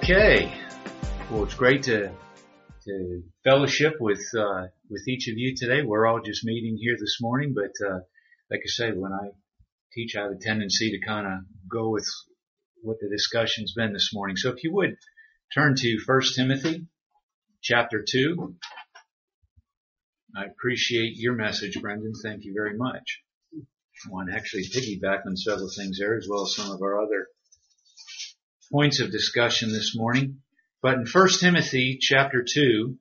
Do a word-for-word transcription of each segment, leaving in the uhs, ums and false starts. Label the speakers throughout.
Speaker 1: Okay. Well, it's great to to fellowship with uh, with each of you today. We're all just meeting here this morning, but uh, like I say, when I teach, I have a tendency to kind of go with what the discussion's been this morning. So if you would turn to First Timothy chapter two. I appreciate your message, Brendan. Thank you very much. I want to actually piggyback on several things there, as well as some of our other points of discussion this morning. But in First Timothy chapter two,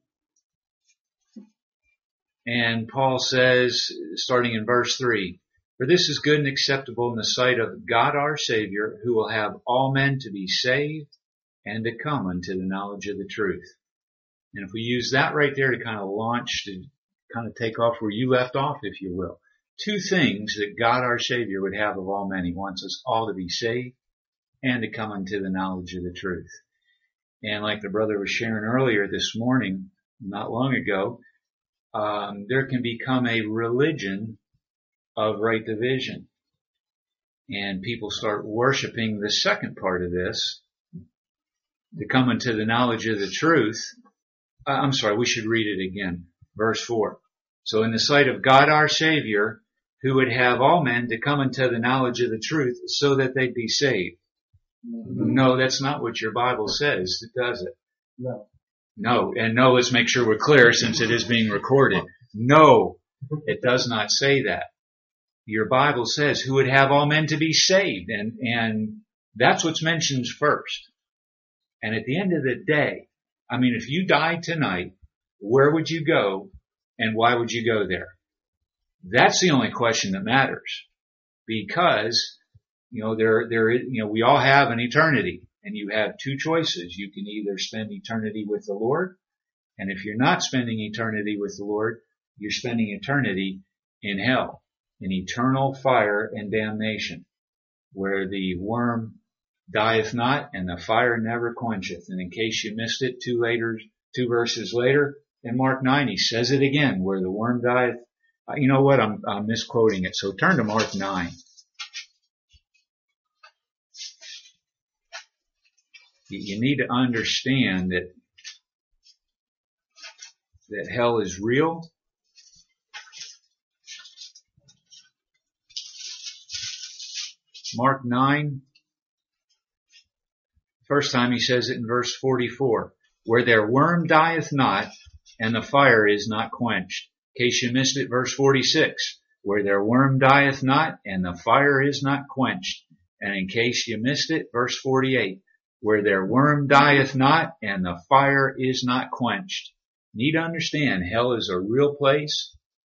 Speaker 1: and Paul says, starting in verse three, "For this is good and acceptable in the sight of God our Savior, who will have all men to be saved and to come unto the knowledge of the truth." And if we use that right there to kind of launch, to kind of take off where you left off, if you will. Two things that God our Savior would have of all men. He wants us all to be saved and to come unto the knowledge of the truth. And like the brother was sharing earlier this morning, not long ago, um, there can become a religion of right division. And people start worshiping the second part of this, to come unto the knowledge of the truth. Uh, I'm sorry, we should read it again. Verse four. "So in the sight of God our Savior, who would have all men to come unto the knowledge of the truth, so that they'd be saved." Mm-hmm. No, that's not what your Bible says, does it?
Speaker 2: No.
Speaker 1: No, and no, let's make sure we're clear since it is being recorded. No, it does not say that. Your Bible says, who would have all men to be saved, and, and that's what's mentioned first. And at the end of the day, I mean, if you died tonight, where would you go and why would you go there? That's the only question that matters. Because, you know, there, there, you know, we all have an eternity, and you have two choices. You can either spend eternity with the Lord, and if you're not spending eternity with the Lord, you're spending eternity in hell, in eternal fire and damnation, where the worm dieth not and the fire never quencheth. And in case you missed it, two later, two verses later, in Mark nine, he says it again, where the worm dieth. Uh, you know what? I'm, I'm misquoting it. So turn to Mark nine. You, you need to understand that, that hell is real. Mark nine. First time he says it in verse forty-four. "Where their worm dieth not, and the fire is not quenched." In case you missed it, verse forty-six. "Where their worm dieth not, and the fire is not quenched." And in case you missed it, verse forty-eight. "Where their worm dieth not, and the fire is not quenched." You need to understand, hell is a real place.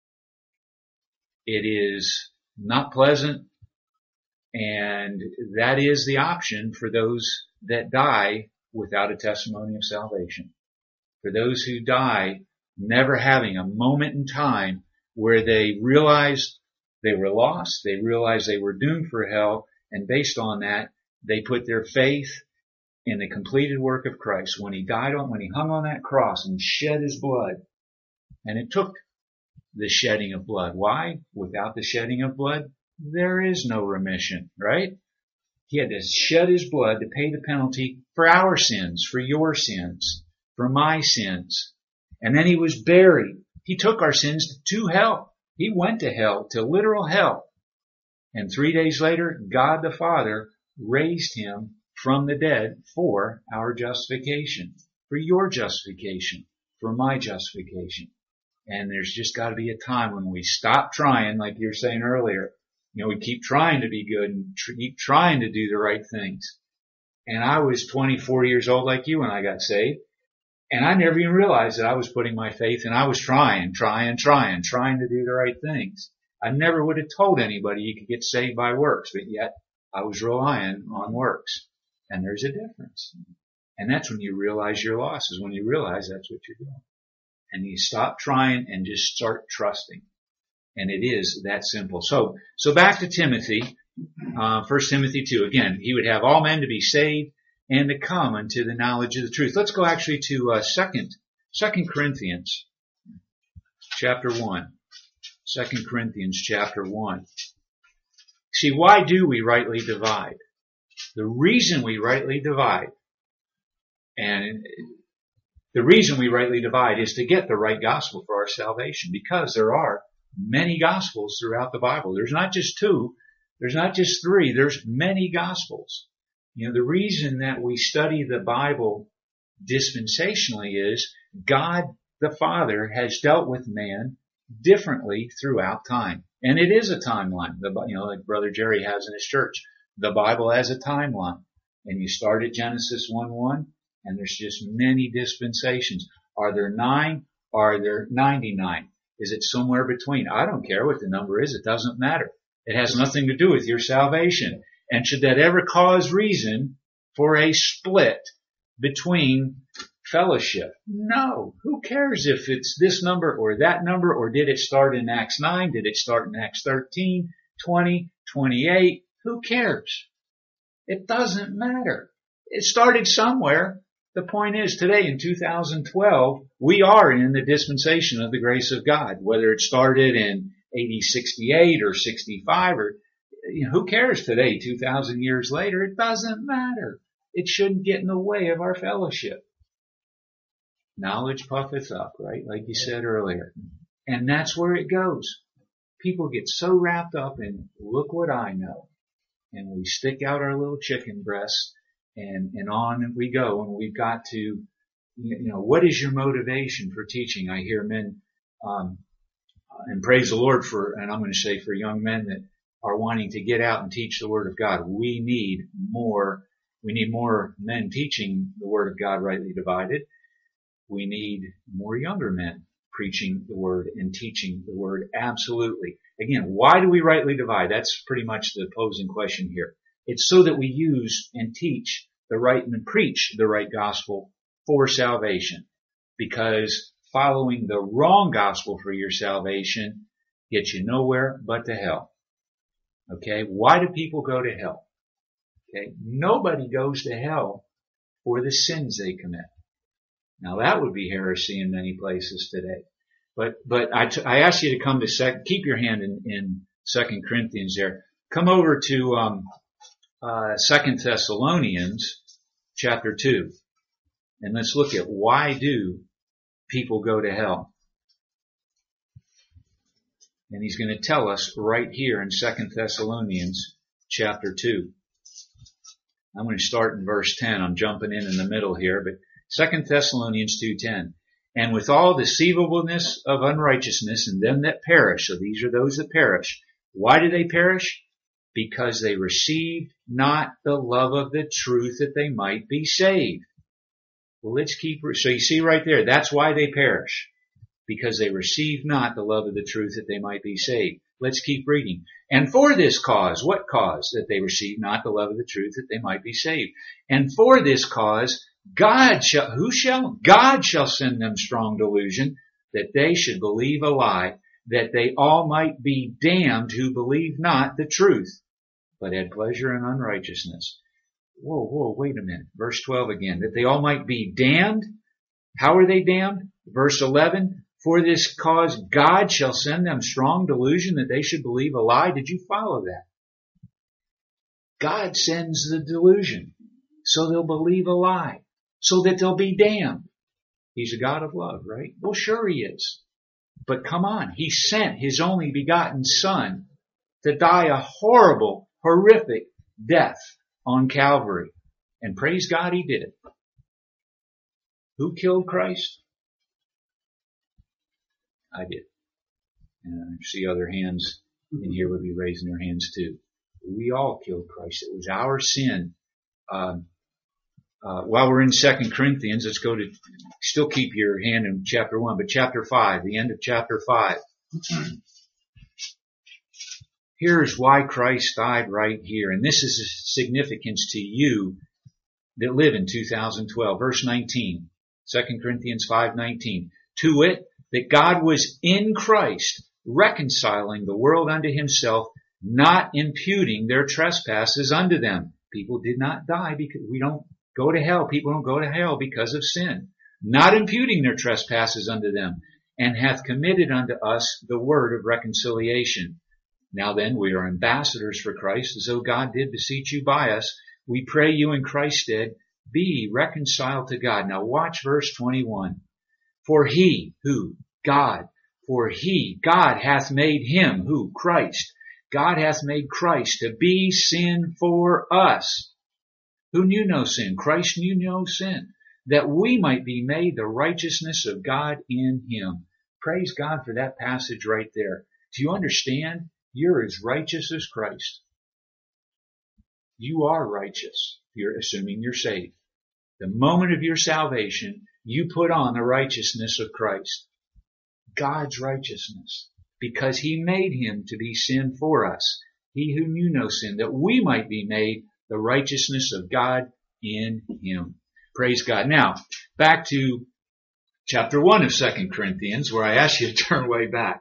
Speaker 1: It is not pleasant. And that is the option for those that die without a testimony of salvation. For those who die never having a moment in time where they realized they were lost, they realized they were doomed for hell, and based on that, they put their faith in the completed work of Christ. When he died on, when he hung on that cross and shed his blood, and it took the shedding of blood. Why? Without the shedding of blood, there is no remission, right? He had to shed his blood to pay the penalty for our sins, for your sins, for my sins. And then he was buried. He took our sins to hell. He went to hell, to literal hell. And three days later, God the Father raised him from the dead for our justification, for your justification, for my justification. And there's just got to be a time when we stop trying, like you were saying earlier. You know, we keep trying to be good and tr- keep trying to do the right things. And I was twenty-four years old like you when I got saved. And I never even realized that I was putting my faith, and I was trying, trying, trying, trying to do the right things. I never would have told anybody you could get saved by works, but yet I was relying on works. And there's a difference. And that's when you realize you're lost, is when you realize that's what you're doing. And you stop trying and just start trusting. And it is that simple. So, so back to Timothy, uh, First Timothy two. Again, he would have all men to be saved and to come unto the knowledge of the truth. Let's go actually to uh, Second, Second Corinthians, chapter one. Second Corinthians, chapter one. See, why do we rightly divide? The reason we rightly divide And the reason we rightly divide is to get the right gospel for our salvation, because there are many gospels throughout the Bible. There's not just two, there's not just three, there's many gospels. You know, the reason that we study the Bible dispensationally is God the Father has dealt with man differently throughout time. And it is a timeline. The, you know, like Brother Jerry has in his church, the Bible has a timeline. And you start at Genesis one one, and there's just many dispensations. Are there nine? Are there ninety-nine? Is it somewhere between? I don't care what the number is. It doesn't matter. It has nothing to do with your salvation. And should that ever cause reason for a split between fellowship? No. Who cares if it's this number or that number, or did it start in Acts nine? Did it start in Acts thirteen, twenty, twenty-eight? Who cares? It doesn't matter. It started somewhere. The point is, today in two thousand twelve, we are in the dispensation of the grace of God. Whether it started in A D sixty-eight or sixty-five, or you know, who cares today, two thousand years later? It doesn't matter. It shouldn't get in the way of our fellowship. Knowledge puffeth up, right? Like you said earlier. And that's where it goes. People get so wrapped up in, look what I know. And we stick out our little chicken breasts, and, and on we go. And we've got to, you know, what is your motivation for teaching? I hear men, um, and praise the Lord for, and I'm going to say for young men that are wanting to get out and teach the Word of God. We need more, we need more men teaching the Word of God rightly divided. We need more younger men preaching the Word and teaching the Word absolutely. Again, why do we rightly divide? That's pretty much the posing question here. It's so that we use and teach the right and preach the right gospel for salvation. Because following the wrong gospel for your salvation gets you nowhere but to hell. Okay? Why do people go to hell? Okay? Nobody goes to hell for the sins they commit. Now that would be heresy in many places today. But, but I, t- I ask you to come to sec, keep your hand in, in Second Corinthians there. Come over to, um, uh, Second Thessalonians chapter two. And let's look at why do people go to hell. And he's going to tell us right here in Second Thessalonians chapter two. I'm going to start in verse ten. I'm jumping in in the middle here, but Second Thessalonians two ten. And with all deceivableness of unrighteousness in them that perish. So these are those that perish. Why do they perish? Because they received not the love of the truth that they might be saved. Well, let's keep, so you see right there, that's why they perish. Because they received not the love of the truth that they might be saved. Let's keep reading. And for this cause, what cause? That they received not the love of the truth that they might be saved. And for this cause, God shall, who shall? God shall send them strong delusion, that they should believe a lie, that they all might be damned who believe not the truth, but had pleasure in unrighteousness. Whoa, whoa, wait a minute. Verse twelve again, that they all might be damned. How are they damned? Verse eleven, for this cause God shall send them strong delusion, that they should believe a lie. Did you follow that? God sends the delusion, so they'll believe a lie. So that they'll be damned. He's a God of love, right? Well, sure he is. But come on, he sent his only begotten Son to die a horrible, horrific death on Calvary. And praise God he did. Who killed Christ? I did. And I see other hands in here would be raising their hands too. We all killed Christ. It was our sin. Um, Uh, while we're in Second Corinthians, let's go to, still keep your hand in chapter one, but chapter five, the end of chapter five. Here's why Christ died right here. And this is a significance to you that live in two thousand twelve. Verse nineteen, Second Corinthians five nineteen. To wit, that God was in Christ, reconciling the world unto himself, not imputing their trespasses unto them. People did not die because we don't go to hell. People don't go to hell because of sin. Not imputing their trespasses unto them, and hath committed unto us the word of reconciliation. Now then, we are ambassadors for Christ, as though God did beseech you by us. We pray you in Christ's stead, be reconciled to God. Now watch verse twenty-one. For he, who? God. For he, God hath made him, who? Christ. God hath made Christ to be sin for us. Who knew no sin? Christ knew no sin. That we might be made the righteousness of God in him. Praise God for that passage right there. Do you understand? You're as righteous as Christ. You are righteous. You're assuming you're saved. The moment of your salvation, you put on the righteousness of Christ. God's righteousness. Because he made him to be sin for us. He who knew no sin, that we might be made the righteousness of God in him. Praise God. Now, back to chapter one of Second Corinthians, where I asked you to turn way back.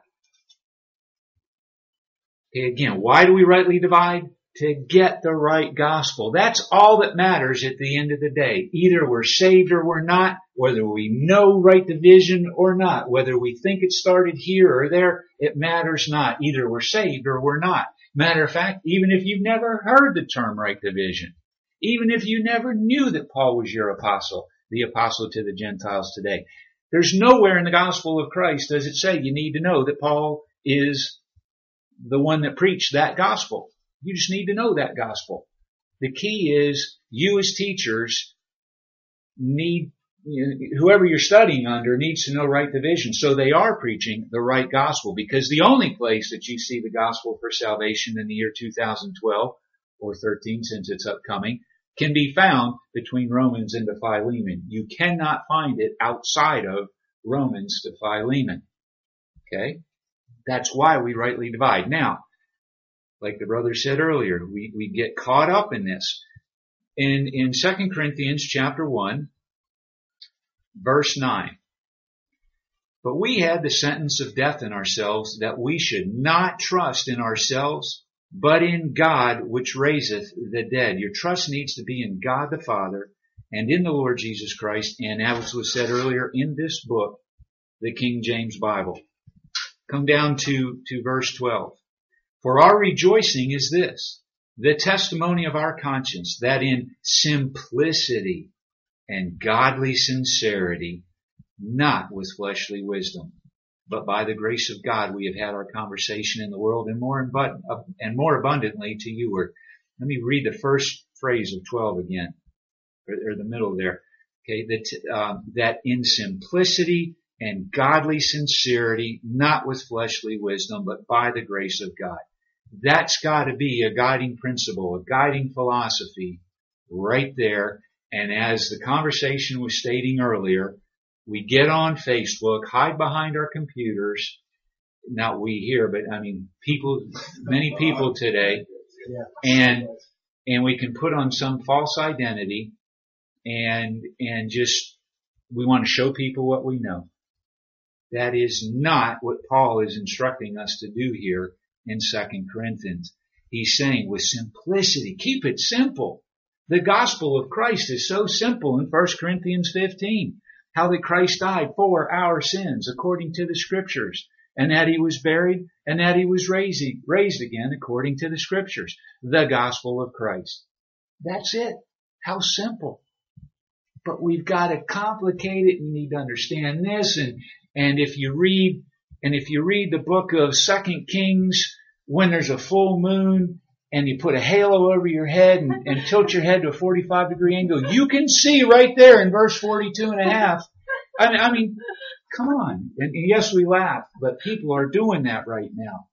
Speaker 1: Okay, again, why do we rightly divide? To get the right gospel. That's all that matters at the end of the day. Either we're saved or we're not, whether we know right division or not, whether we think it started here or there, it matters not. Either we're saved or we're not. Matter of fact, even if you've never heard the term right division, even if you never knew that Paul was your apostle, the apostle to the Gentiles today, there's nowhere in the gospel of Christ does it say you need to know that Paul is the one that preached that gospel. You just need to know that gospel. The key is you as teachers need, whoever you're studying under needs to know right division. So they are preaching the right gospel, because the only place that you see the gospel for salvation in the year two thousand twelve or thirteen, since it's upcoming, can be found between Romans and to Philemon. You cannot find it outside of Romans to Philemon. Okay? That's why we rightly divide. Now, like the brother said earlier, we, we get caught up in this. In, in Second Corinthians chapter one, verse nine. But we had the sentence of death in ourselves, that we should not trust in ourselves, but in God which raiseth the dead. Your trust needs to be in God the Father and in the Lord Jesus Christ, and as was said earlier, in this book, the King James Bible. Come down to, to verse twelve. For our rejoicing is this, the testimony of our conscience, that in simplicity and godly sincerity, not with fleshly wisdom, but by the grace of God, we have had our conversation in the world, and more abund- and more abundantly to you. Or let me read the first phrase of twelve again, or, or the middle there. Okay, that um, that in simplicity and godly sincerity, not with fleshly wisdom, but by the grace of God. That's got to be a guiding principle, a guiding philosophy right there. And as the conversation was stating earlier, we get on Facebook, hide behind our computers. Not we here, but I mean people, many people today. And, and we can put on some false identity and, and just, we want to show people what we know. That is not what Paul is instructing us to do here in Second Corinthians. He's saying with simplicity, keep it simple. The gospel of Christ is so simple in First Corinthians fifteen. How that Christ died for our sins according to the scriptures, and that he was buried, and that he was raised, raised again according to the scriptures. The gospel of Christ. That's it. How simple. But we've got to complicate it. You need to understand this. And, and if you read, and if you read the book of Second Kings, when there's a full moon and you put a halo over your head and, and tilt your head to a forty-five degree angle, you can see right there in verse forty-two and a half. I mean, I mean come on. And yes, we laugh, but people are doing that right now.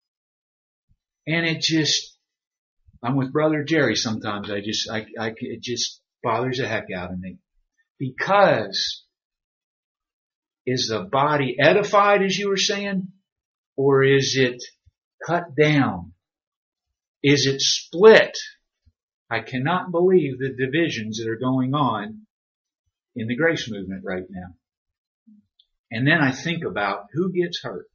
Speaker 1: And it just, I'm with Brother Jerry sometimes. I just, I, I, it just bothers the heck out of me. Because is the body edified, as you were saying, or is it cut down? Is it split? I cannot believe the divisions that are going on in the grace movement right now. And then I think about who gets hurt.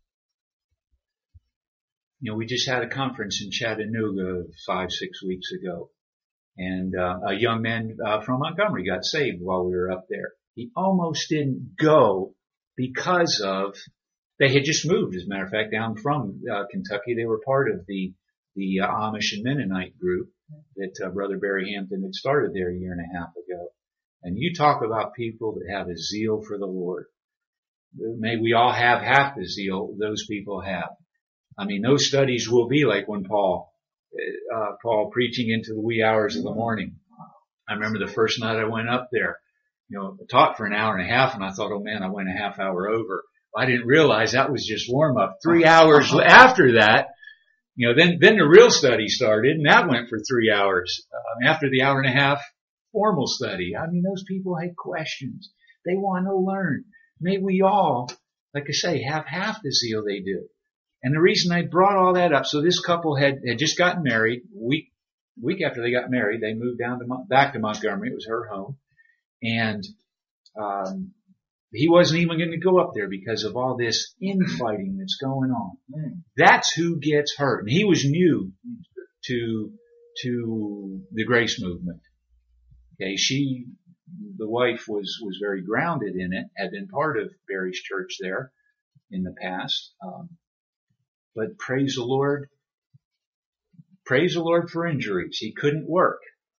Speaker 1: You know, we just had a conference in Chattanooga five, six weeks ago. And uh, a young man uh, from Montgomery got saved while we were up there. He almost didn't go because of, they had just moved, as a matter of fact, down from uh, Kentucky. They were part of the the uh, Amish and Mennonite group that uh, Brother Barry Hampton had started there a year and a half ago. And you talk about people that have a zeal for the Lord. May we all have half the zeal those people have. I mean, those studies will be like when Paul, uh, Paul preaching into the wee hours of the morning. I remember the first night I went up there, you know, taught for an hour and a half, and I thought, oh man, I went a half hour over. I didn't realize that was just warm up. Three hours after that, you know, then, then the real study started, and that went for three hours. Uh, after the hour and a half formal study. I mean, those people had questions. They want to learn. May we all, like I say, have half the zeal they do. And the reason I brought all that up, so this couple had, had just gotten married. Week, week after they got married, they moved down to, back to Montgomery. It was her home. And, um, he wasn't even going to go up there because of all this infighting that's going on. That's who gets hurt. And he was new to, to the grace movement. Okay, she, the wife was, was very grounded in it, had been part of Barry's church there in the past. Um, but praise the Lord, praise the Lord for injuries. He couldn't work.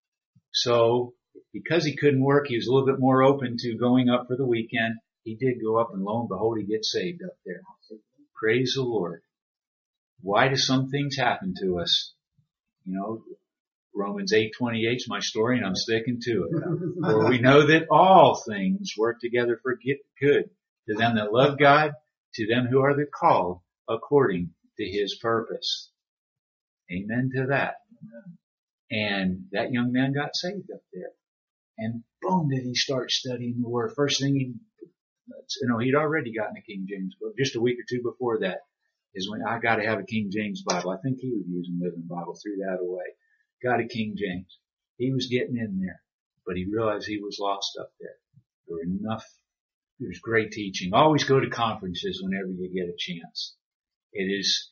Speaker 1: So, because he couldn't work, he was a little bit more open to going up for the weekend. He did go up, and lo and behold, he gets saved up there. Praise the Lord. Why do some things happen to us? You know, Romans eight twenty-eight is my story, and I'm sticking to it. For we know that all things work together for good to them that love God, to them who are the called according to his purpose. Amen to that. And that young man got saved up there. And boom, did he start studying the Word. First thing he, you know, he'd already gotten a King James book. Just a week or two before that is when I got to have a King James Bible. I think he was using Living Bible, threw that away. Got a King James. He was getting in there, but he realized he was lost up there. There were enough, there's great teaching. Always go to conferences whenever you get a chance. It is,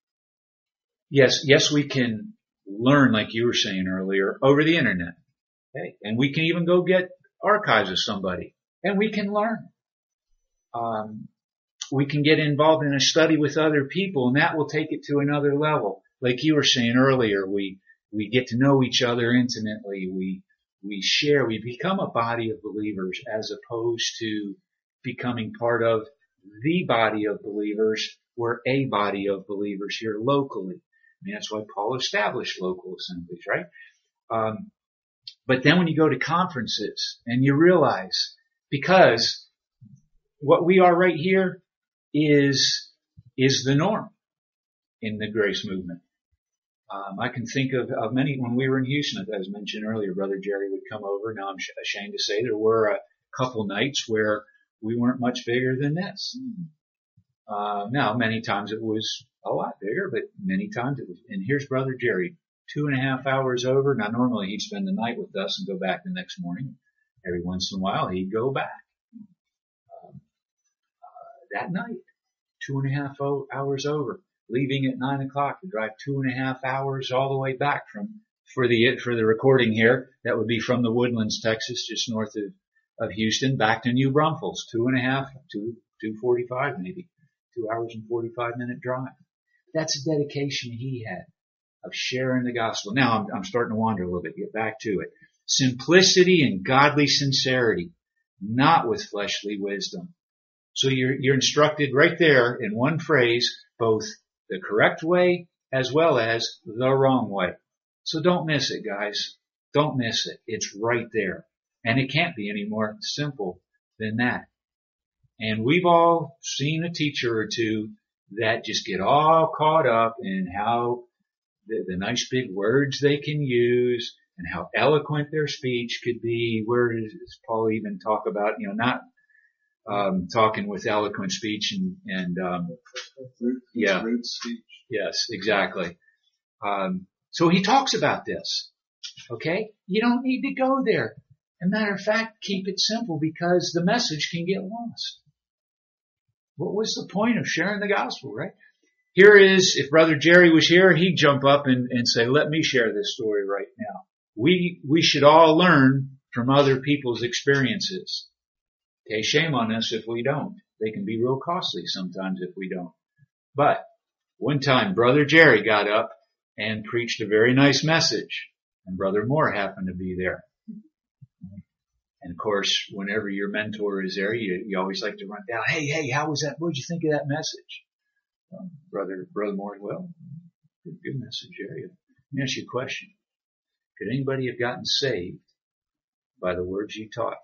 Speaker 1: yes, yes, we can learn, like you were saying earlier, over the internet. Okay? And we can even go get archives of somebody, and we can learn. Um, we can get involved in a study with other people, and that will take it to another level. Like you were saying earlier, we, we get to know each other intimately. We, we share, we become a body of believers as opposed to becoming part of the body of believers. We're a body of believers here locally. I mean, that's why Paul established local assemblies, right? Um, but then when you go to conferences and you realize, because what we are right here is, is the norm in the grace movement. Um, I can think of, of many, when we were in Houston, as mentioned earlier, Brother Jerry would come over. Now I'm ashamed to say there were a couple nights where we weren't much bigger than this. Uh, now many times it was a lot bigger, but many times it was, and here's Brother Jerry, two and a half hours over. Now normally he'd spend the night with us and go back the next morning. Every once in a while he'd go back. Um, uh, that night, two and a half hours over. Leaving at nine o'clock to drive two and a half hours all the way back from, for the, for the recording here, that would be from the Woodlands, Texas, just north of, of Houston, back to New Braunfels, two and a half, two, two forty-five maybe, two hours and forty-five minute drive. That's a dedication he had of sharing the gospel. Now I'm, I'm starting to wander a little bit, get back to it. Simplicity and godly sincerity, not with fleshly wisdom. So you're, you're instructed right there in one phrase, both the correct way as well as the wrong way. So don't miss it, guys. Don't miss it. It's right there. And it can't be any more simple than that. And we've all seen a teacher or two that just get all caught up in how the, the nice big words they can use and how eloquent their speech could be. Where does Paul even talk about, you know, not Um, talking with eloquent speech and, and, um, yeah, yes, exactly. Um, so he talks about this. Okay. You don't need to go there. As a matter of fact, keep it simple because the message can get lost. What was the point of sharing the gospel, right? Here is, if Brother Jerry was here, he'd jump up and, and say, let me share this story right now. We, we should all learn from other people's experiences. Okay, shame on us if we don't. They can be real costly sometimes if we don't. But one time Brother Jerry got up and preached a very nice message, and Brother Moore happened to be there. And of course, whenever your mentor is there, you, you always like to run down, hey, hey, how was that? What did you think of that message? Um, brother, Brother Moore, well, good, good message, Jerry. Let me ask you a question. Could anybody have gotten saved by the words you taught?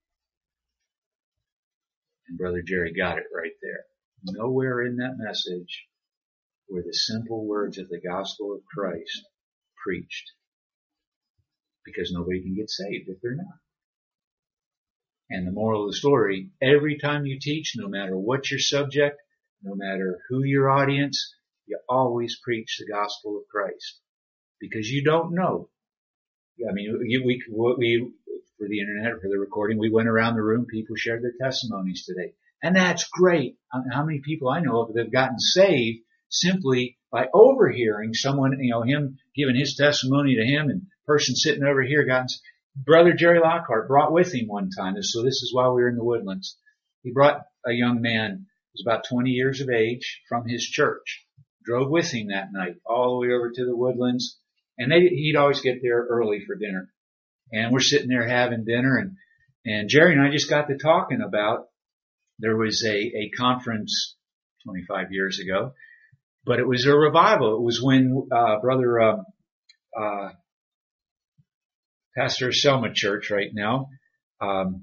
Speaker 1: And Brother Jerry got it right there. Nowhere in that message were the simple words of the gospel of Christ preached. Because nobody can get saved if they're not. And the moral of the story, every time you teach, no matter what your subject, no matter who your audience, you always preach the gospel of Christ. Because you don't know. I mean, we, we, we for the internet, for the recording, we went around the room, people shared their testimonies today. And that's great. How many people I know of that have gotten saved simply by overhearing someone, you know, him giving his testimony to him, and person sitting over here got, Brother Jerry Lockhart brought with him one time. So this is while we were in the Woodlands. He brought a young man who was about twenty years of age from his church, drove with him that night all the way over to the Woodlands, and they, he'd always get there early for dinner. And we're sitting there having dinner, and, and Jerry and I just got to talking about, there was a, a conference twenty-five years ago, but it was a revival. It was when, uh, brother, um, uh, pastor of Selma Church right now, um,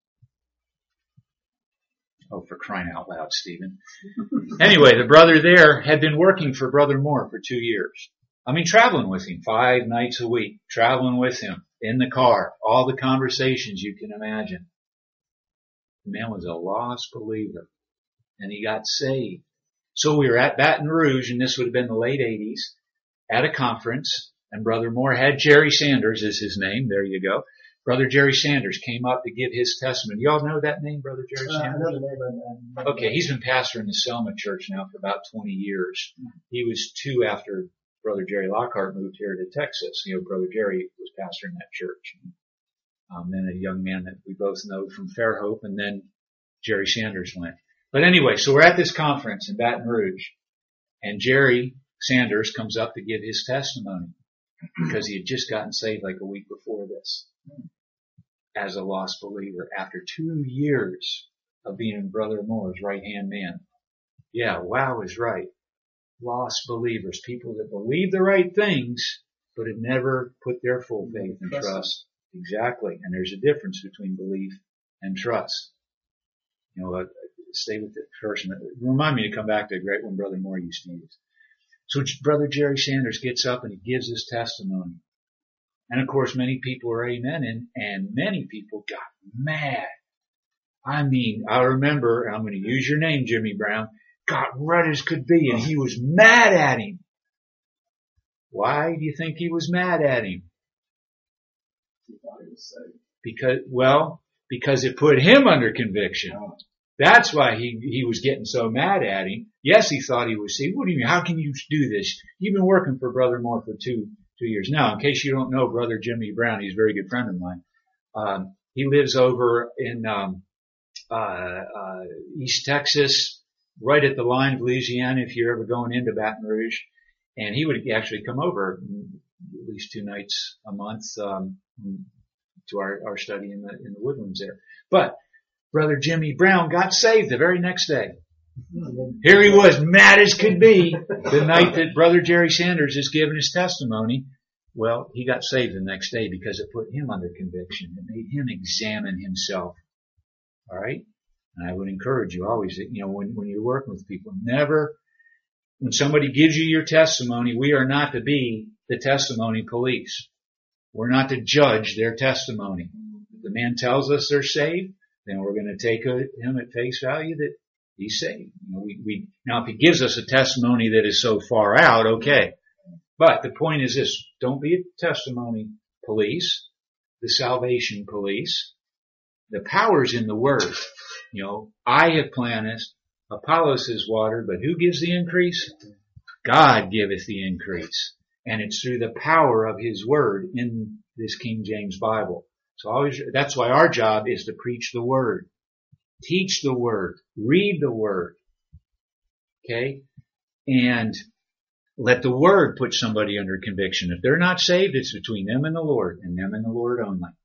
Speaker 1: oh, for crying out loud, Stephen. Anyway, the brother there had been working for Brother Moore for two years. I mean, traveling with him five nights a week, traveling with him in the car, all the conversations you can imagine. The man was a lost believer, and he got saved. So we were at Baton Rouge, and this would have been the late eighties, at a conference, and Brother Moore had Jerry Sanders is his name. There you go. Brother Jerry Sanders came up to give his testimony. Y'all know that name, Brother Jerry Sanders? Uh, I know the name, but, uh, okay, he's been pastoring the Selma Church now for about twenty years. He was two after Brother Jerry Lockhart moved here to Texas. You know, Brother Jerry was pastoring that church. Um, then a young man that we both know from Fairhope, and then Jerry Sanders went. But anyway, so we're at this conference in Baton Rouge, and Jerry Sanders comes up to give his testimony because he had just gotten saved like a week before this as a lost believer after two years of being Brother Moore's right-hand man. Yeah, wow is right. Lost believers, people that believe the right things, but have never put their full faith and trust. Exactly. And there's a difference between belief and trust. You know, uh, stay with the person. Remind me to come back to a great one Brother Moore used to use. So Brother Jerry Sanders gets up and he gives his testimony. And of course, many people are amening, and many people got mad. I mean, I remember, I'm going to use your name, Jimmy Brown, got red as could be, and he was mad at him. Why do you think he was mad at him? Because, well, because it put him under conviction. That's why he, he was getting so mad at him. Yes, he thought he was saved. What do you mean? How can you do this? You've been working for Brother Moore for two, two years. Now, in case you don't know Brother Jimmy Brown, he's a very good friend of mine. Um, he lives over in, um, uh, uh, East Texas, right at the line of Louisiana if you're ever going into Baton Rouge. And he would actually come over at least two nights a month, um, to our, our study in the, in the Woodlands there. But Brother Jimmy Brown got saved the very next day. Here he was, mad as could be, the night that Brother Jerry Sanders is giving his testimony. Well, he got saved the next day because it put him under conviction. It made him examine himself. All right? And I would encourage you always, you know, when, when you're working with people, never, when somebody gives you your testimony, we are not to be the testimony police. We're not to judge their testimony. If the man tells us they're saved, then we're going to take a, him at face value that he's saved. You know, we, we, now if he gives us a testimony that is so far out, okay. But the point is this, don't be a testimony police, the salvation police. The power's in the word. You know, I have planted, Apollos has watered, but who gives the increase? God giveth the increase. And it's through the power of his word in this King James Bible. So always, that's why our job is to preach the word, teach the word, read the word. Okay? And let the word put somebody under conviction. If they're not saved, it's between them and the Lord, and them and the Lord only.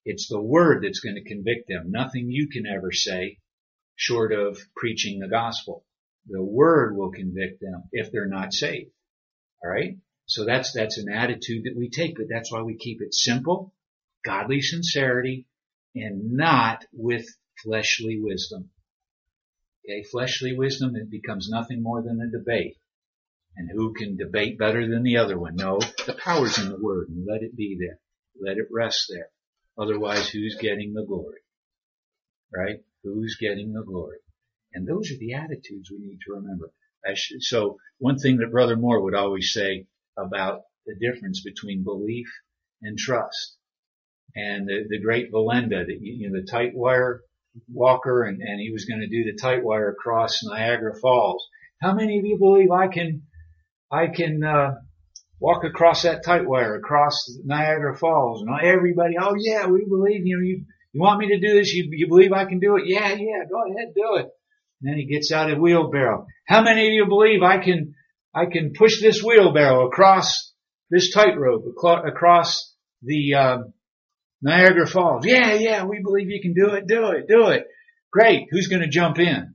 Speaker 1: It's the Word that's going to convict them. Nothing you can ever say short of preaching the gospel. The Word will convict them if they're not saved. All right? So that's, that's an attitude that we take, but that's why we keep it simple, godly sincerity, and not with fleshly wisdom. Okay? Fleshly wisdom, it becomes nothing more than a debate. And who can debate better than the other one? No, the power's in the Word, and let it be there. Let it rest there. Otherwise, who's getting the glory? Right? Who's getting the glory? And those are the attitudes we need to remember. I should, so one thing that Brother Moore would always say about the difference between belief and trust. And the, the great Valenda, the, you know, the tight wire walker, and, and he was going to do the tight wire across Niagara Falls. How many of you believe I can, I can, uh, walk across that tight wire across Niagara Falls? And everybody, oh yeah, we believe, you know, you, you want me to do this? You, you believe I can do it? Yeah, yeah, go ahead, do it. And then he gets out a wheelbarrow. How many of you believe I can, I can push this wheelbarrow across this tightrope, across the, um, Niagara Falls? Yeah, yeah, we believe you can do it, do it, do it. Great. Who's going to jump in?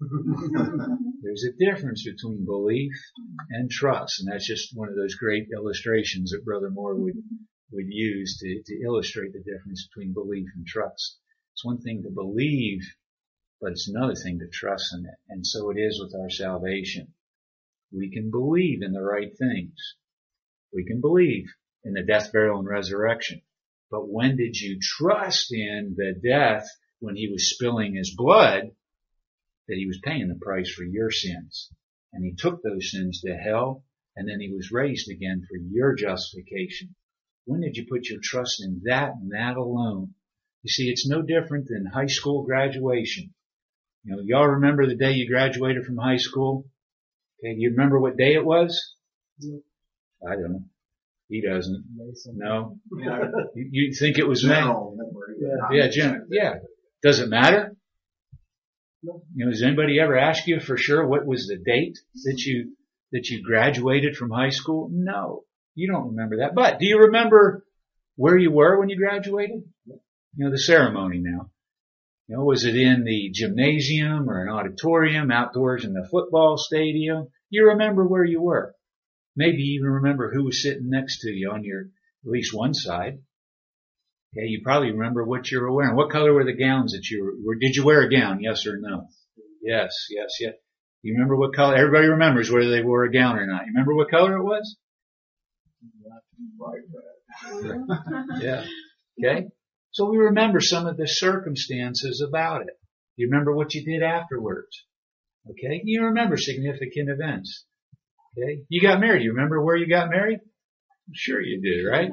Speaker 1: There's a difference between belief and trust, and that's just one of those great illustrations that Brother Moore would, would use to, to illustrate the difference between belief and trust. It's one thing to believe, but it's another thing to trust in it. And so it is with our salvation. We can believe in the right things. We can believe in the death, burial, and resurrection. But when did you trust in the death when he was spilling his blood, that he was paying the price for your sins? And he took those sins to hell, and then he was raised again for your justification. When did you put your trust in that and that alone? You see, it's no different than high school graduation. You know, y'all remember the day you graduated from high school? Okay, do you remember what day it was? I don't know. He doesn't. No. You, you think it was May? Yeah, Jim. Yeah. Does it matter? You know, does anybody ever ask you for sure what was the date that you that you graduated from high school? No, you don't remember that. But do you remember where you were when you graduated? You know, the ceremony now. You know, was it in the gymnasium or an auditorium, outdoors in the football stadium? You remember where you were. Maybe even remember who was sitting next to you on your, at least one side. Okay, you probably remember what you were wearing. What color were the gowns that you were, did you wear a gown? Yes or no? Yes, yes, yes. You remember what color? Everybody remembers whether they wore a gown or not. You remember what color it was? Yeah. Okay. So we remember some of the circumstances about it. You remember what you did afterwards. Okay. You remember significant events. Okay. You got married. You remember where you got married? I'm sure you did, right?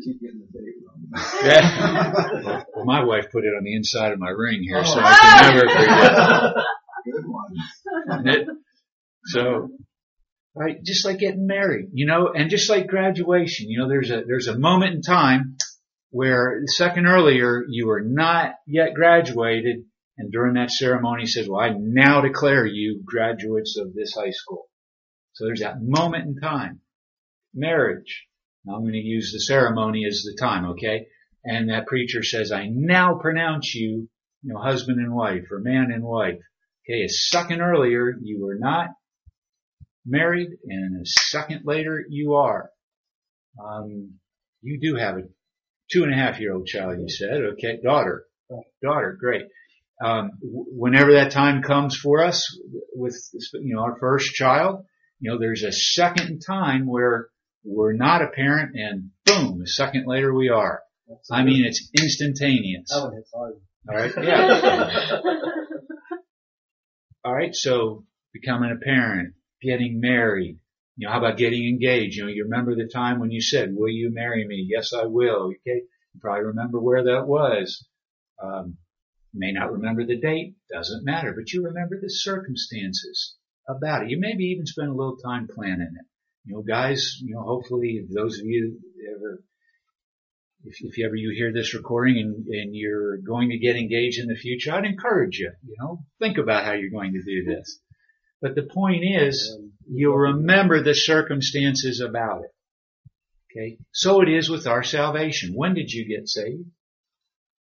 Speaker 1: Yeah. Well, my wife put it on the inside of my ring here, so I can never forget. Good one. So, right, just like getting married, you know, and just like graduation, you know, there's a there's a moment in time where a second earlier you were not yet graduated, and during that ceremony he says, well, I now declare you graduates of this high school. So there's that moment in time. Marriage. Now I'm going to use the ceremony as the time, okay? And that preacher says, I now pronounce you, you know, husband and wife, or man and wife. Okay, a second earlier you were not married, and a second later you are. Um, you do have a two and a half year old child, you said, okay? Daughter. Daughter, great. Um, whenever that time comes for us with, you know, our first child, you know, there's a second time where we're not a parent, and boom, a second later we are. I mean, it's instantaneous.
Speaker 2: Oh, it's hard.
Speaker 1: All right, yeah. All right, so becoming a parent, getting married. You know, how about getting engaged? You know, you remember the time when you said, "Will you marry me?" Yes, I will. Okay, you probably remember where that was. Um, you may not remember the date. Doesn't matter, but you remember the circumstances about it. You maybe even spend a little time planning it. You know, guys, you know, hopefully if those of you ever, if, if you ever you hear this recording and, and you're going to get engaged in the future, I'd encourage you, you know, think about how you're going to do this. But the point is, you'll remember the circumstances about it. Okay? So it is with our salvation. When did you get saved?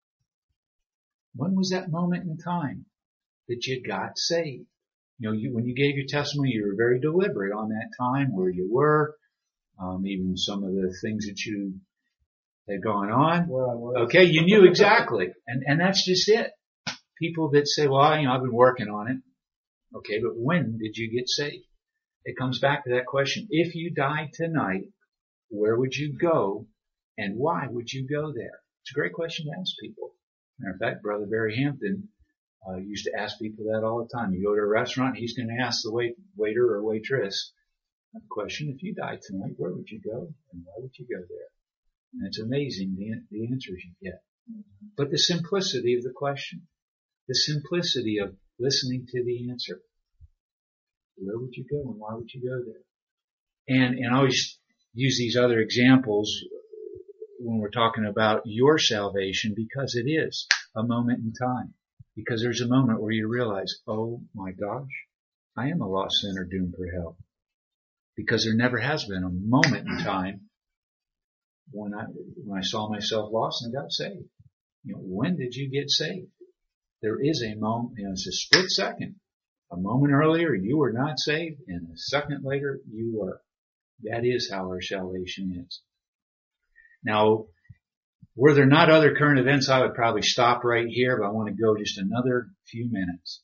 Speaker 1: When was that moment in time that you got saved? You know, you, when you gave your testimony, you were very deliberate on that time, where you were, um, even some of the things that you had gone on.
Speaker 2: Well,
Speaker 1: okay, you knew exactly. And, and that's just it. People that say, well, you know, I've been working on it. Okay, but when did you get saved? It comes back to that question. If you died tonight, where would you go and why would you go there? It's a great question to ask people. Matter of fact, Brother Barry Hampton uh, used to ask people that all the time. You go to a restaurant, he's going to ask the wait, waiter or waitress the question, if you died tonight, where would you go and why would you go there? And it's amazing the, the answers you get. But the simplicity of the question, the simplicity of listening to the answer. Where would you go and why would you go there? And, and I always use these other examples when we're talking about your salvation, because it is a moment in time. Because there's a moment where you realize, oh my gosh, I am a lost sinner doomed for hell. Because there never has been a moment in time when I, when I saw myself lost and got saved. You know, when did you get saved? There is a moment, you know, it's a split second. A moment earlier you were not saved, and a second later you were. That is how our salvation is. Now, were there not other current events, I would probably stop right here, but I want to go just another few minutes.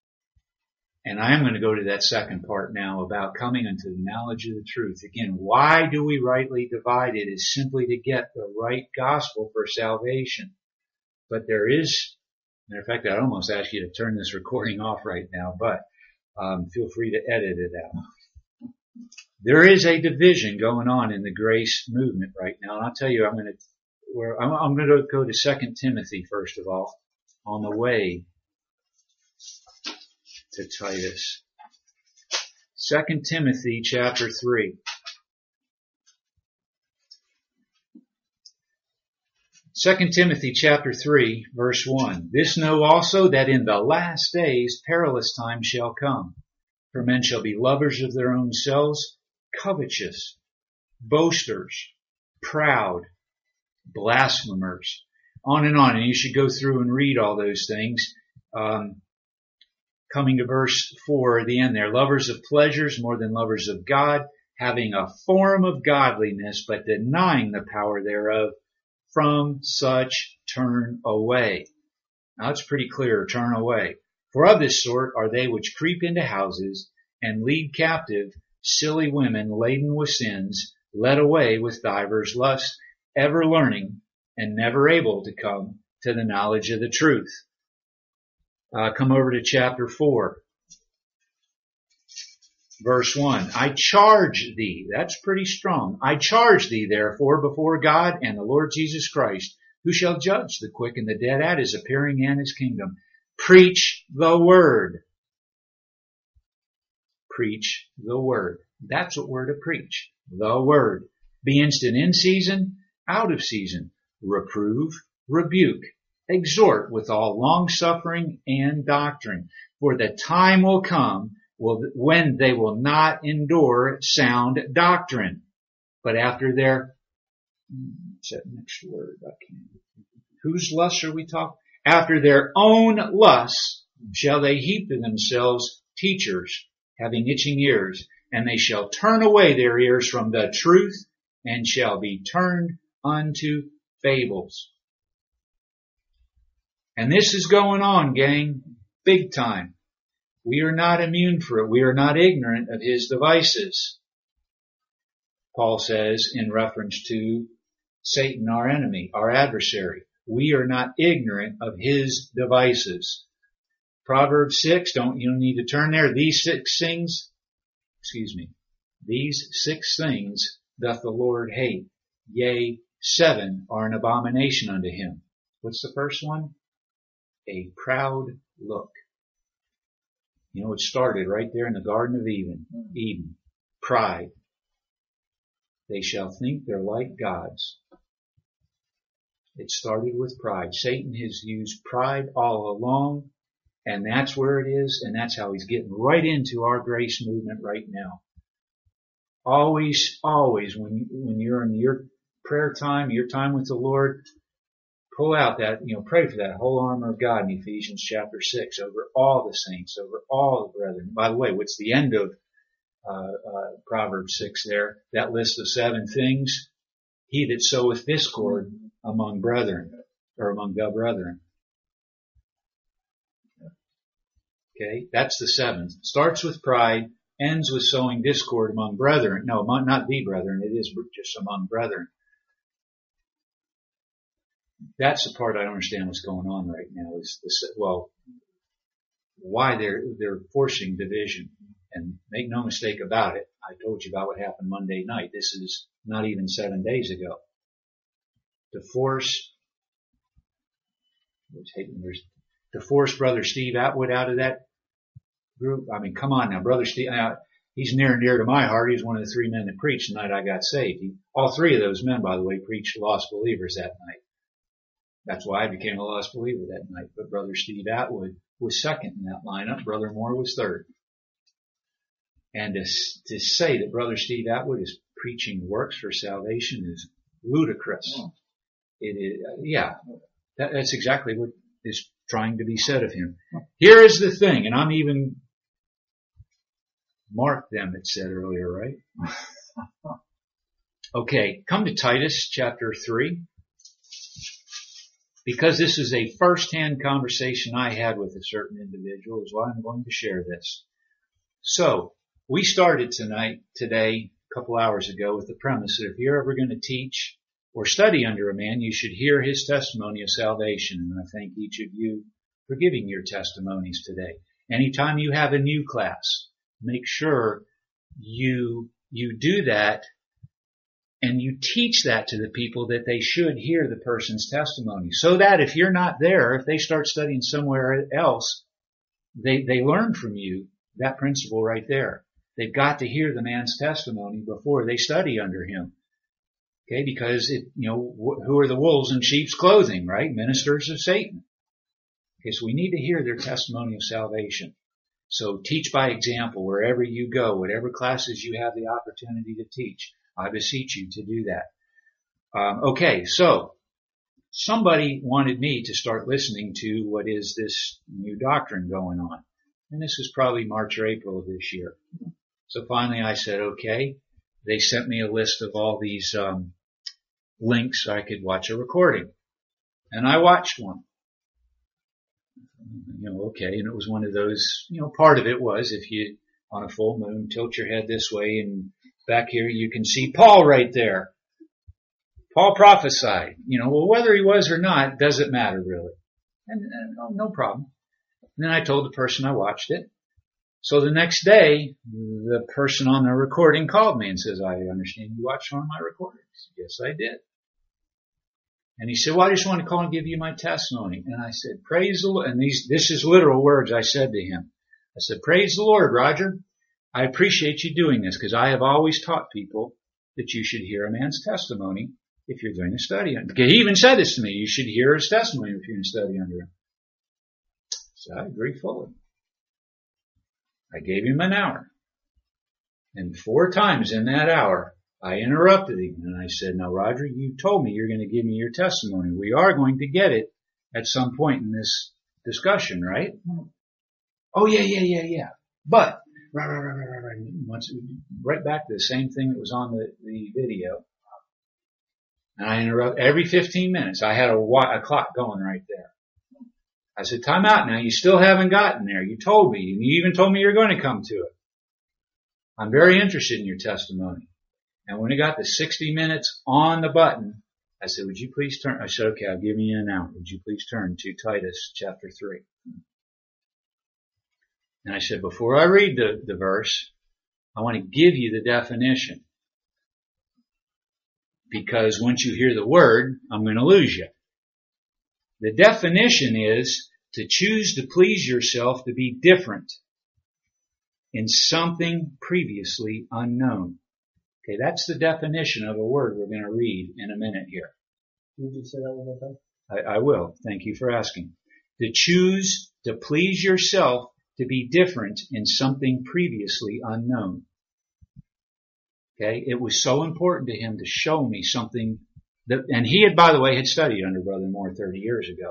Speaker 1: And I am going to go to that second part now about coming into the knowledge of the truth. Again, why do we rightly divide it? Is simply to get the right gospel for salvation. But there is, matter of fact, I'd almost ask you to turn this recording off right now, but um, feel free to edit it out. There is a division going on in the grace movement right now, and I'll tell you, I'm going to, where I'm, I'm going to go to Second Timothy first of all, on the way to Titus. Second Timothy chapter three. Second Timothy chapter three, verse one. This know also that in the last days perilous times shall come. For men shall be lovers of their own selves, covetous, boasters, proud, blasphemers, on and on. And you should go through and read all those things. Um, coming to verse four at the end there. Lovers of pleasures more than lovers of God, having a form of godliness, but denying the power thereof. From such turn away. Now it's pretty clear, turn away. For of this sort are they which creep into houses and lead captive silly women laden with sins, led away with divers lusts, ever learning and never able to come to the knowledge of the truth. Uh, come over to chapter four. Verse one, I charge thee, that's pretty strong. I charge thee therefore before God and the Lord Jesus Christ, who shall judge the quick and the dead at his appearing and his kingdom. Preach the word. Preach the word. That's what we're to preach. The word. Be instant in season, out of season. Reprove, rebuke, exhort with all long suffering and doctrine. For the time will come Will, when they will not endure sound doctrine, but after their, what's that next word? I can't. Whose lusts are we talking? After their own lusts shall they heap to themselves teachers, having itching ears, and they shall turn away their ears from the truth, and shall be turned unto fables. And this is going on, gang, big time. We are not immune for it. We are not ignorant of his devices. Paul says in reference to Satan, our enemy, our adversary. We are not ignorant of his devices. Proverbs six, don't you don't need to turn there. These six things, excuse me, these six things doth the Lord hate. Yea, seven are an abomination unto him. What's the first one? A proud look. You know, it started right there in the Garden of Eden. Eden. Pride. They shall think they're like gods. It started with pride. Satan has used pride all along, and that's where it is, and that's how he's getting right into our grace movement right now. Always, always, when, when you're in your prayer time, your time with the Lord, pull out that, you know, pray for that whole armor of God in Ephesians chapter six over all the saints, over all the brethren. By the way, what's the end of uh, uh, Proverbs six there? That list of seven things. He that soweth discord among brethren, or among the brethren. Okay, that's the seventh. Starts with pride, ends with sowing discord among brethren. No, not the brethren. It is just among brethren. That's the part I don't understand what's going on right now. Is this, well, why they're they're forcing division? And make no mistake about it. I told you about what happened Monday night. This is not even seven days ago. To force, to force Brother Steve Atwood out of that group. I mean, come on now, Brother Steve. Uh, he's near and dear to my heart. He's one of the three men that preached the night I got saved. He, all three of those men, by the way, preached lost believers that night. That's why I became a lost believer that night. But Brother Steve Atwood was second in that lineup. Brother Moore was third. And to, to say that Brother Steve Atwood is preaching works for salvation is ludicrous. Oh. It is, uh, yeah, that, that's exactly what is trying to be said of him. Here is the thing, and I'm even marked them, it said earlier, right? Okay, come to Titus chapter three. Because this is a first-hand conversation I had with a certain individual is why I'm going to share this. So, we started tonight, today, a couple hours ago with the premise that if you're ever going to teach or study under a man, you should hear his testimony of salvation. And I thank each of you for giving your testimonies today. Anytime you have a new class, make sure you, you do that and you teach that to the people that they should hear the person's testimony. So that if you're not there, if they start studying somewhere else, they, they learn from you that principle right there. They've got to hear the man's testimony before they study under him. Okay, because it, you know, who are the wolves in sheep's clothing, right? Ministers of Satan. Okay, so we need to hear their testimony of salvation. So teach by example wherever you go, whatever classes you have the opportunity to teach. I beseech you to do that. Um, okay, so somebody wanted me to start listening to what is this new doctrine going on. And this was probably March or April of this year. So finally I said, okay. They sent me a list of all these um, links so I could watch a recording. And I watched one. You know, okay, and it was one of those, you know, part of it was if you, on a full moon, tilt your head this way and back here you can see Paul right there. Paul prophesied. You know, well, whether he was or not doesn't matter really. And, and oh, no problem. And then I told the person I watched it. So the next day, the person on the recording called me and says, I understand you watched one of my recordings. Yes, I did. And he said, well, I just want to call and give you my testimony. And I said, praise the Lord. And these, this is literal words I said to him. I said, praise the Lord, Roger. I appreciate you doing this because I have always taught people that you should hear a man's testimony if you're going to study him. He even said this to me. You should hear his testimony if you're going to study under him. So I agree fully. I gave him an hour. And four times in that hour, I interrupted him and I said, now Roger, you told me you're going to give me your testimony. We are going to get it at some point in this discussion, right? Oh yeah, yeah, yeah, yeah. But, right, right, right, right, right. Once, right back to the same thing that was on the, the video. And I interrupt every fifteen minutes. I had a, a clock going right there. I said, time out now. You still haven't gotten there. You told me. You even told me you're going to come to it. I'm very interested in your testimony. And when it got to sixty minutes on the button, I said, would you please turn? I said, okay, I'll give you an hour. Would you please turn to Titus chapter three? And I said, before I read the, the verse, I want to give you the definition. Because once you hear the word, I'm going to lose you. The definition is to choose to please yourself to be different in something previously unknown. Okay, that's the definition of a word we're going to read in a minute here.
Speaker 2: Can you say that one more time?
Speaker 1: I, I will. Thank you for asking. To choose to please yourself to be different in something previously unknown. Okay, it was so important to him to show me something The, and he had, by the way, had studied under Brother Moore thirty years ago.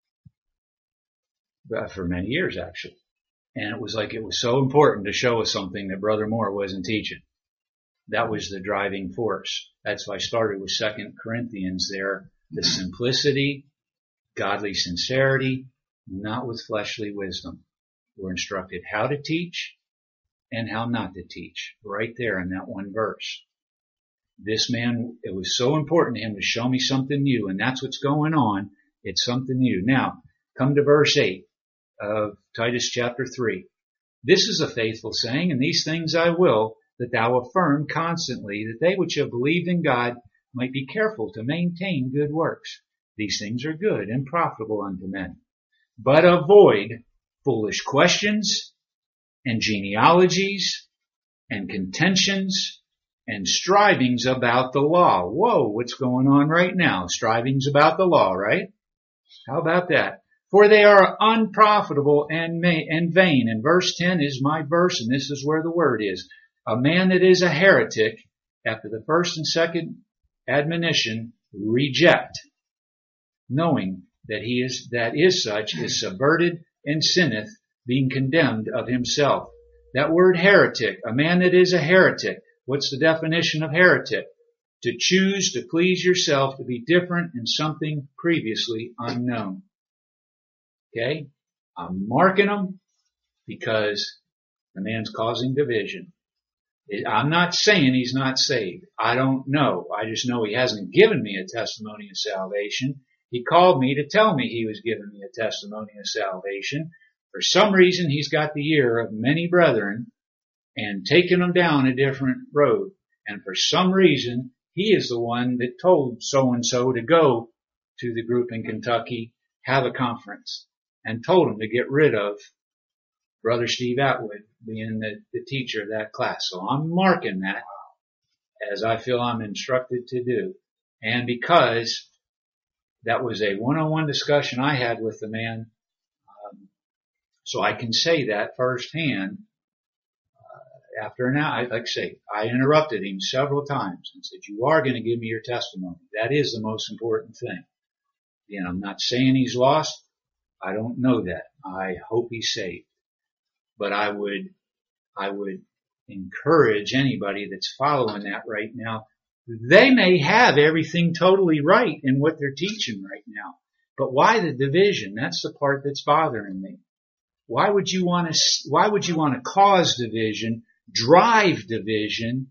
Speaker 1: For many years, actually. And it was like it was so important to show us something that Brother Moore wasn't teaching. That was the driving force. That's why I started with Second Corinthians there. The simplicity, godly sincerity, not with fleshly wisdom. We're instructed how to teach and how not to teach. Right there in that one verse. This man, it was so important to him to show me something new, and that's what's going on. It's something new. Now, come to verse eight of Titus chapter three. This is a faithful saying, and these things I will, that thou affirm constantly, that they which have believed in God might be careful to maintain good works. These things are good and profitable unto men. But avoid foolish questions and genealogies and contentions and strivings about the law. Whoa, what's going on right now? Strivings about the law, right? How about that? For they are unprofitable and may, and vain. And verse ten is my verse, and this is where the word is. A man that is a heretic, after the first and second admonition, reject, knowing that he is, that is such, is subverted and sinneth, being condemned of himself. That word heretic, a man that is a heretic. What's the definition of heretic? To choose to please yourself, to be different in something previously unknown. Okay? I'm marking them because the man's causing division. I'm not saying he's not saved. I don't know. I just know he hasn't given me a testimony of salvation. He called me to tell me he was giving me a testimony of salvation. For some reason, he's got the ear of many brethren and taken them down a different road. And for some reason, he is the one that told so-and-so to go to the group in Kentucky, have a conference, and told him to get rid of Brother Steve Atwood being the, the teacher of that class. So I'm marking that as I feel I'm instructed to do. And because that was a one-on-one discussion I had with the man, um, so I can say that firsthand. Uh, after an hour, like I say, I interrupted him several times and said, you are going to give me your testimony. That is the most important thing. Again, I'm not saying he's lost. I don't know that. I hope he's saved. But I would, I would encourage anybody that's following that right now. They may have everything totally right in what they're teaching right now. But why the division? That's the part that's bothering me. Why would you want to, why would you want to cause division, drive division,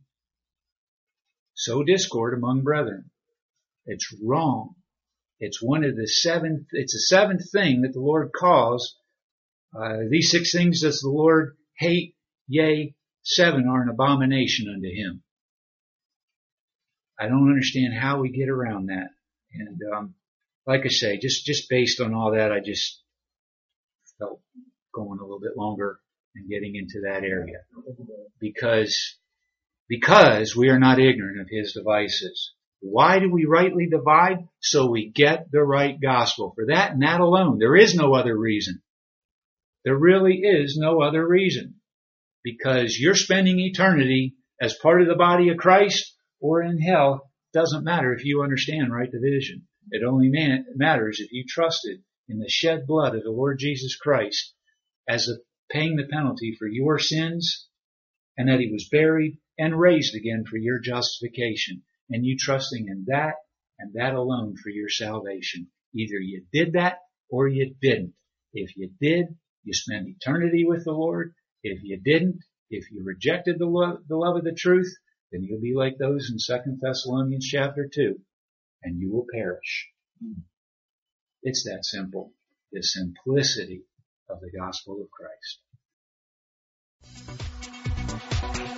Speaker 1: sow discord among brethren? It's wrong. It's one of the seven, it's the seventh thing that the Lord calls. Uh, these six things does the Lord hate, yea, seven are an abomination unto him. I don't understand how we get around that. And, um, like I say, just, just based on all that, I just felt going a little bit longer and getting into that area. Because, because we are not ignorant of his devices. Why do we rightly divide? So we get the right gospel. For that and that alone. There is no other reason. There really is no other reason. Because you're spending eternity as part of the body of Christ or in hell. Doesn't matter if you understand right division. It only man- matters if you trusted in the shed blood of the Lord Jesus Christ as a, paying the penalty for your sins, and that he was buried and raised again for your justification. And you trusting in that and that alone for your salvation. Either you did that or you didn't. If you did, you spend eternity with the Lord. If you didn't, if you rejected the love, the love of the truth, then you'll be like those in Second Thessalonians chapter two, and you will perish. It's that simple. The simplicity of the gospel of Christ.